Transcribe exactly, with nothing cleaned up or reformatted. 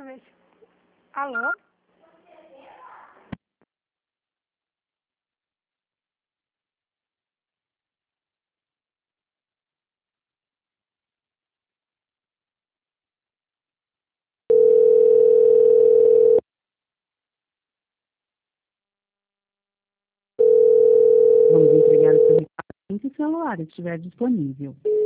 ver se... Alô? Vamos entregar o seu recado assim que o celular estiver disponível.